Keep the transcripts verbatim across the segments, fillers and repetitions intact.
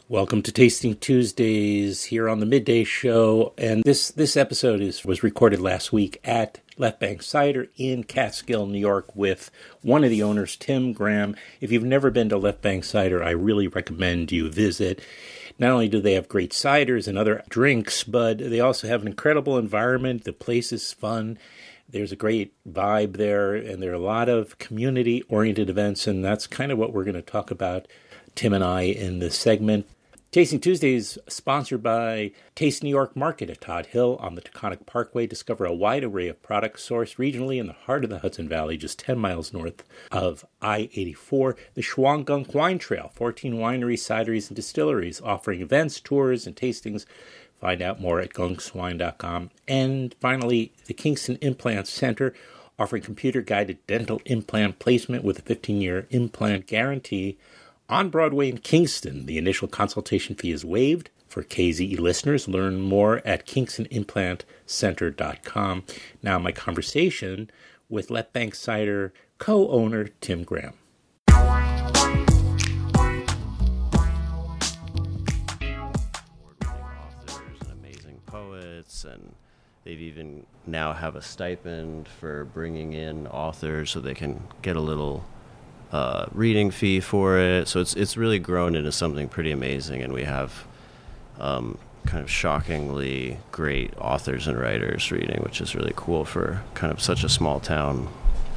Welcome to Tasting Tuesdays here on the Midday Show. And this, this episode is was recorded last week at Left Bank Cider in Catskill, New York, with one of the owners, Tim Graham. If you've never been to Left Bank Cider, I really recommend you visit. Not only do they have great ciders and other drinks, but they also have an incredible environment. The place is fun. There's a great vibe there, and there are a lot of community-oriented events, and that's kind of what we're going to talk about, Tim and I, in this segment. Tasting Tuesdays sponsored by Taste New York Market at Todd Hill on the Taconic Parkway. Discover a wide array of products sourced regionally in the heart of the Hudson Valley, just ten miles north of I eighty-four. The Shawangunk Wine Trail, fourteen wineries, cideries, and distilleries offering events, tours, and tastings. Find out more at gunks wine dot com. And finally, the Kingston Implant Center, offering computer-guided dental implant placement with a fifteen-year implant guarantee. On Broadway in Kingston, the initial consultation fee is waived. For K Z E listeners, learn more at kingston implant center dot com. Now, my conversation with Left Bank Cider co-owner Tim Graham. Authors and amazing poets, and they've even now have a stipend for bringing in authors so they can get a little Uh, reading fee for it. So it's it's really grown into something pretty amazing, and we have um, kind of shockingly great authors and writers reading, which is really cool for kind of such a small town.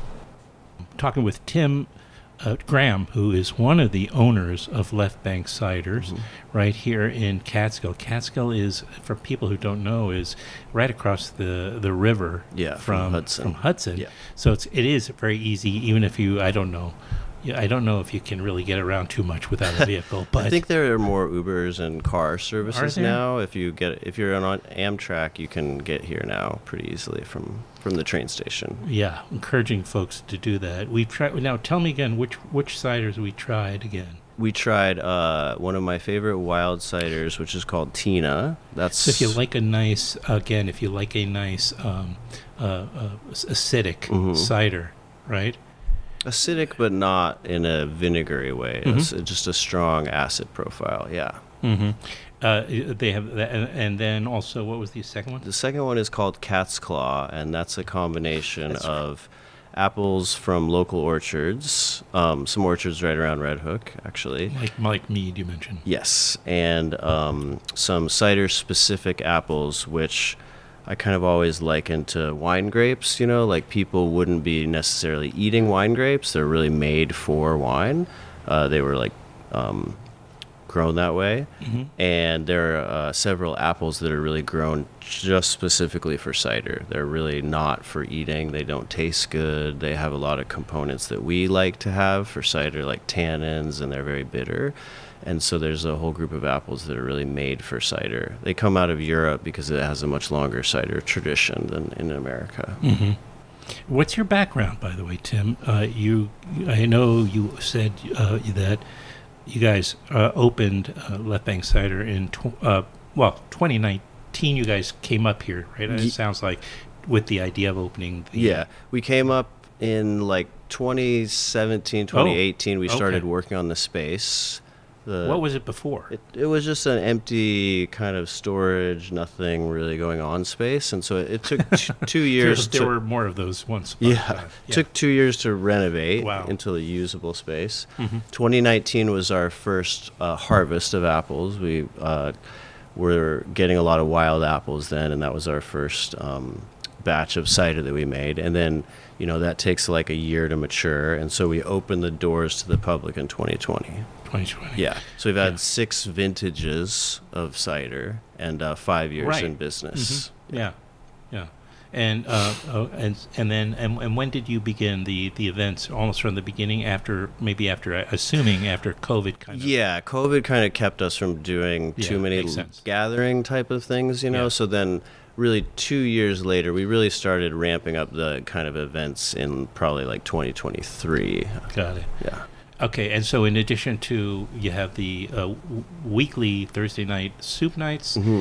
Talking with Tim uh, Graham, who is one of the owners of Left Bank Ciders, mm-hmm. right here in Catskill. Catskill is, for people who don't know, is right across the, the river yeah, from, from Hudson. From Hudson. Yeah. So it's it is very easy, even if you, I don't know, Yeah, I don't know if you can really get around too much without a vehicle, but I think there are more Ubers and car services now. If you get if you're on Amtrak, you can get here now pretty easily from, from the train station. Yeah, encouraging folks to do that. We've tried. Now, tell me again which which ciders we tried again. We tried uh, one of my favorite wild ciders, which is called Tina. That's so if you like a nice again, if you like a nice um, uh, uh, acidic mm-hmm. cider, right? Acidic, but not in a vinegary way. Mm-hmm. It's just a strong acid profile, yeah. Mm-hmm. Uh, they have that, and, and then also, what was the second one? The second one is called Cat's Claw, and that's a combination that's of right. apples from local orchards, um, some orchards right around Red Hook, actually. Like like mead, you mentioned. Yes, and um, some cider-specific apples, which I kind of always liken to wine grapes, you know, like people wouldn't be necessarily eating wine grapes. They're really made for wine. Uh, they were like um, grown that way. Mm-hmm. And there are uh, several apples that are really grown just specifically for cider. They're really not for eating. They don't taste good. They have a lot of components that we like to have for cider, like tannins, and they're very bitter. And so there's a whole group of apples that are really made for cider. They come out of Europe because it has a much longer cider tradition than in America. Mm-hmm. What's your background, by the way, Tim? Uh, you, I know you said uh, that you guys uh, opened uh, Left Bank Cider in, tw- uh, well, twenty nineteen. You guys came up here, right? It sounds like with the idea of opening. The yeah, we came up in like twenty seventeen, twenty eighteen. Oh, we started okay. working on the space. The, what was it before? It, it was just an empty kind of storage, nothing really going on space. And so it, it took t- two years. there, to, there were more of those once. Yeah, yeah. It took two years to renovate wow. into a usable space. Mm-hmm. twenty nineteen was our first uh, harvest of apples. We uh, were getting a lot of wild apples then, and that was our first um, batch of cider that we made. And then, you know, that takes like a year to mature. And so we opened the doors to the public in twenty twenty. twenty twenty. Yeah. So we've had yeah. six vintages of cider and uh, five years right. in business. Mm-hmm. Yeah. yeah, yeah. And uh, oh, and and then and, and when did you begin the, the events? Almost from the beginning, after maybe after assuming after COVID kind of. Yeah, COVID kind of kept us from doing yeah, too many gathering type of things, you know. Yeah. So then, really, two years later, we really started ramping up the kind of events in probably like twenty twenty-three. Got it. Yeah. Okay, and so in addition to, you have the uh, w- weekly Thursday night soup nights. Mm-hmm.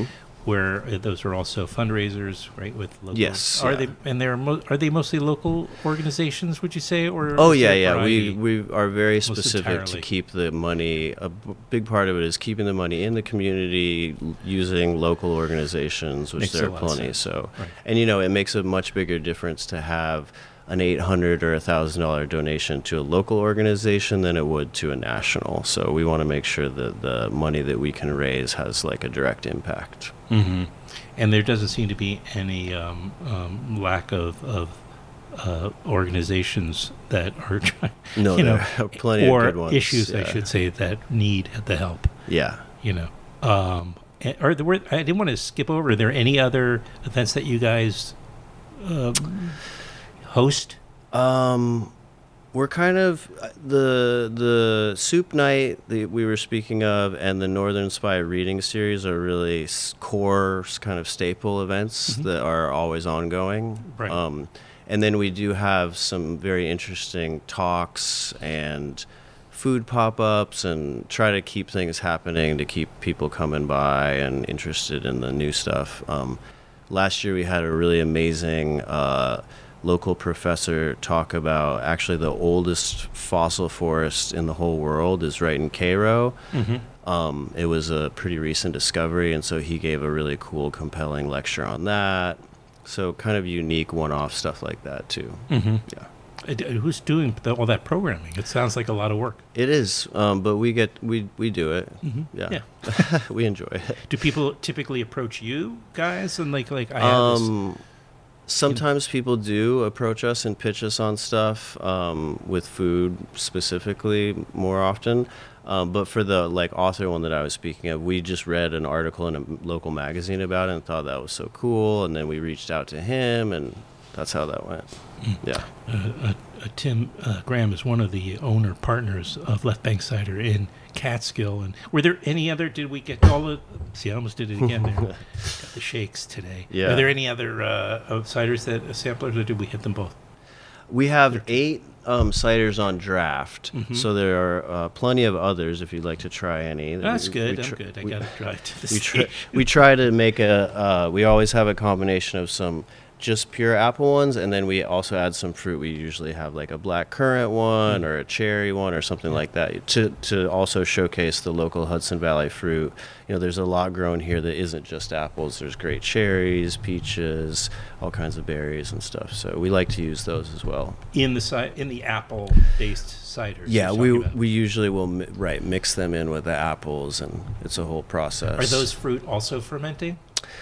where uh, those are also fundraisers, right? With local, Yes, are yeah. they and they're mo- are they mostly local organizations? Would you say, or Oh is yeah, there a yeah. We variety? we are very Almost specific entirely. to keep the money. A b- big part of it is keeping the money in the community l- using local organizations, which Makes there a are lot of plenty. sense. So, Right. and you know, it makes a much bigger difference to have an eight hundred or a thousand dollar donation to a local organization than it would to a national. So we want to make sure that the money that we can raise has like a direct impact. Mm-hmm. And there doesn't seem to be any um, um, lack of, of uh, organizations that are trying, No, you know, there are plenty or of good ones. issues, I yeah. should say, that need the help. Yeah. You know, um, and- are there were, I didn't want to skip over. Are there any other events that you guys um, host? Um, we're kind of the the soup night that we were speaking of, and the Northern Spy reading series are really s- core s- kind of staple events Mhm. that are always ongoing. Right. Um, and then we do have some very interesting talks and food pop-ups, and try to keep things happening to keep people coming by and interested in the new stuff. Um, last year we had a really amazing uh, local professor talk about actually the oldest fossil forest in the whole world is right in Cairo. Mm-hmm. Um, it was a pretty recent discovery, and so he gave a really cool, compelling lecture on that. So kind of unique one-off stuff like that too. Mm-hmm. Yeah. Uh, d- Who's doing the, all that programming? It sounds like a lot of work. It is, um, but we get we we do it. Mm-hmm. Yeah, we enjoy it. Do people typically approach you guys and like like I have this? Um, sometimes people do approach us and pitch us on stuff um, with food specifically more often. Um, but for the like author one that I was speaking of, we just read an article in a local magazine about it and thought that was so cool, and then we reached out to him, and that's how that went. Mm. Yeah. Uh, uh, uh, Tim uh, Graham is one of the owner partners of Left Bank Cider in Catskill. And were there any other? Did we get all the? See, I almost did it again. There, got the shakes today. Yeah. Are there any other uh, of ciders that uh, samplers, or did we hit them both? We have eight um, ciders on draft, Mhm. so there are uh, plenty of others if you'd like to try any. That's We- good. we I'm tr- good. I we- got to drive to the we try, station. we try to make a uh, we always have a combination of some just pure apple ones, and then we also add some fruit. We usually have like a black currant one or a cherry one or something like that to to also showcase the local Hudson Valley fruit. You know, there's a lot grown here that isn't just apples. There's great cherries, peaches, all kinds of berries and stuff, so we like to use those as well. in the ci- in the apple-based ciders. Yeah, you're we talking about. we usually will mi- right mix them in with the apples, and it's a whole process. Are those fruit also fermenting?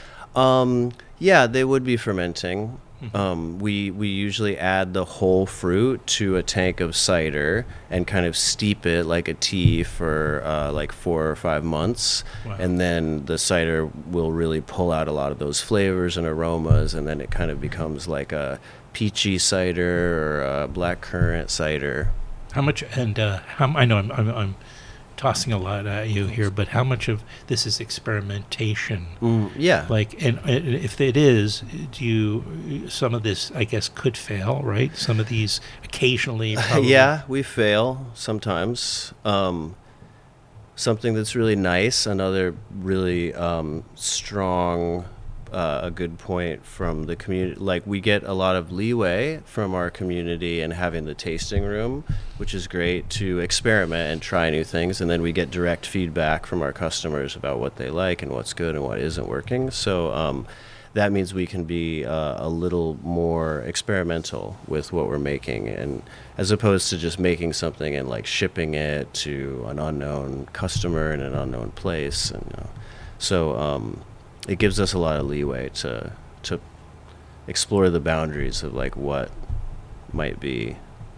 Um, yeah, they would be fermenting. Mhm. Um, we we usually add the whole fruit to a tank of cider and kind of steep it like a tea for uh, like four or five months, Wow. and then the cider will really pull out a lot of those flavors and aromas, and then it kind of becomes like a peachy cider or a black currant cider. How much? And uh, how? I know I'm, I'm I'm tossing a lot at you here, but how much of this is experimentation? Mm, yeah. Like, and uh, if it is, do you? Some of this, I guess, could fail, right? Some of these occasionally. Probably. Yeah, we fail sometimes. Um, something that's really nice, another really um, strong, uh, a good point from the community. Like, we get a lot of leeway from our community and having the tasting room, which is great to experiment and try new things. And then we get direct feedback from our customers about what they like and what's good and what isn't working. So um, that means we can be uh, a little more experimental with what we're making, and as opposed to just making something and like shipping it to an unknown customer in an unknown place. And you know, so um, it gives us a lot of leeway to to explore the boundaries of like what might be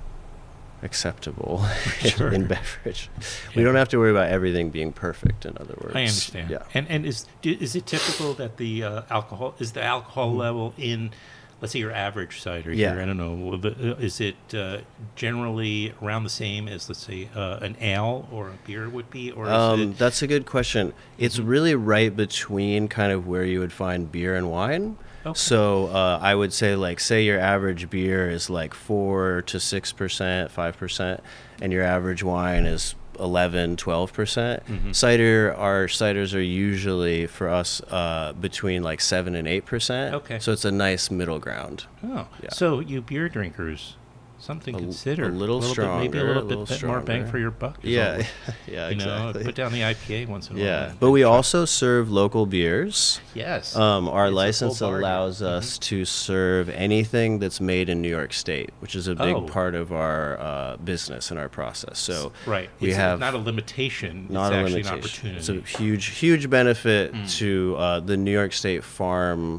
acceptable Sure. in beverage. We Yeah. don't have to worry about everything being perfect, in other words. I understand. Yeah. And and is do- is it typical that the uh, alcohol is the alcohol level in, let's say, your average cider Yeah. here? I don't know. well, the- uh, Is it uh, generally around the same as, let's say, uh, an ale or a beer would be, or is Um, it? that's a good question. It's really right between kind of where you would find beer and wine. Okay. So uh, I would say, like, say your average beer is like four to six percent, five percent, and your average wine is eleven, twelve percent. Mm-hmm. Cider, our ciders are usually for us uh, between like seven and eight percent. Okay. So it's a nice middle ground. Oh, Yeah. so you beer drinkers, something to A- consider. a little bit, maybe a stronger, little a bit, little bit more bang stronger. for your buck. is Yeah, all. yeah, You exactly. know, put down the I P A once in a while. Yeah, and- but we and try- also serve local beers. Yes. Um, our It's a full license bargain. allows us to serve anything that's made in New York State, which is a big Oh. part of our uh, business and our process. So Right. we it's have not a limitation. not it's a actually limitation. an It's a opportunity. huge, huge benefit Mm. to uh, the New York State farm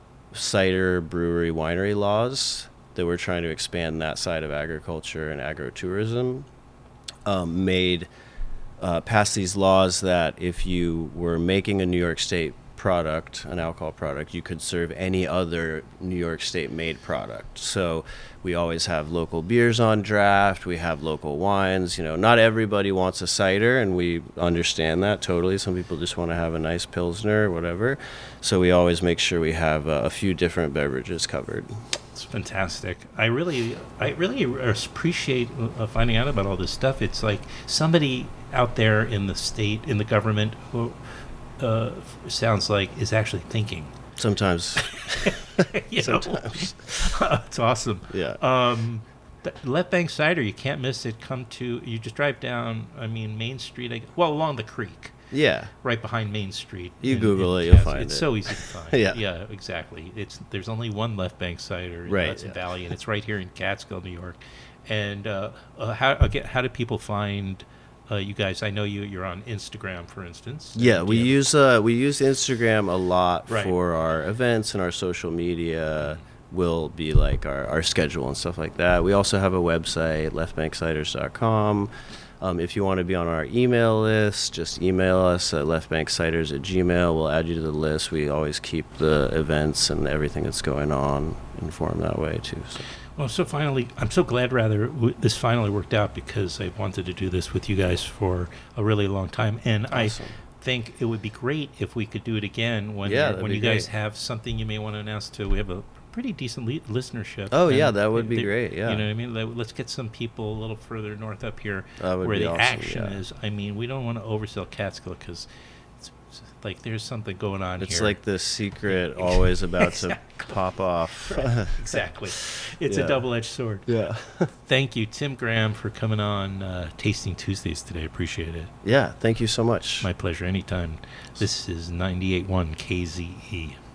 cider brewery winery laws that we're trying to expand that side of agriculture and agrotourism. Um, made uh, passed these laws that if you were making a New York State product, an alcohol product, you could serve any other New York State made product. So we always have local beers on draft. We have local wines. You know, not everybody wants a cider, and we understand that totally. Some people just want to have a nice Pilsner or whatever. So we always make sure we have uh, a few different beverages covered. It's fantastic. I really, I really appreciate uh, finding out about all this stuff. It's like somebody out there in the state, in the government, who uh, sounds like is actually thinking. Sometimes, You know? sometimes, It's awesome. yeah. Um, th- Left Bank Cider, you can't miss it. Come to, you just drive down, I mean, Main Street, I, well, along the creek, Yeah. right behind Main Street. You in- Google in it, you'll Cass- find It's it. so easy to find. Yeah. Yeah, exactly. It's There's only one Left Bank Cider in Right, Hudson yeah. Valley, and it's right here in Catskill, New York. And uh, uh, how again, how do people find uh, you guys? I know you, you're on Instagram, for instance. Yeah, And we you have- use uh, we use Instagram a lot Right. for our events and our social media. Will be like our, our schedule and stuff like that. We also have a website, left bank ciders dot com. Um, if you want to be on our email list, just email us at leftbankciders at gmail. We'll add you to the list. We always keep the events and everything that's going on informed that way too. So. Well, so finally, I'm so glad rather w- this finally worked out, because I wanted to do this with you guys for a really long time, and Awesome. I think it would be great if we could do it again when Yeah, you're- that'd when be you guys great. have something you may want to announce to. We have a pretty decent le- listenership. Oh, yeah, and that would be they- great, yeah. You know what I mean? Let- Let's get some people a little further north up here That would where be the awesome, action yeah. is. I mean, we don't want to oversell Catskill, because it's, it's like there's something going on It's here. like the secret always about to pop off. Exactly. It's Yeah. a double-edged sword. Yeah. Thank you, Tim Graham, for coming on uh, Tasting Tuesdays today. Appreciate it. Yeah, thank you so much. My pleasure. Anytime. This is ninety-eight point one K Z E.